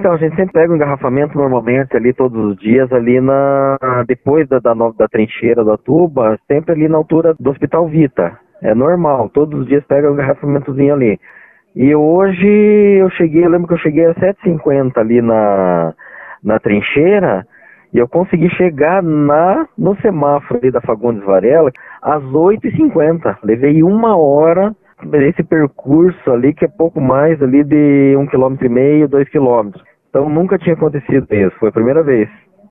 Então, a gente sempre pega o engarrafamento normalmente ali todos os dias, ali depois da trincheira da tuba, sempre ali na altura do Hospital Vita. É normal, todos os dias pega um engarrafamentozinho ali. E hoje eu lembro que eu cheguei às 7h50 ali na trincheira, e eu consegui chegar no semáforo ali da Fagundes Varela às 8h50. Levei 1 hora esse percurso ali, que é pouco mais ali de 1,5 km, 2 km. Então nunca tinha acontecido isso, foi a primeira vez.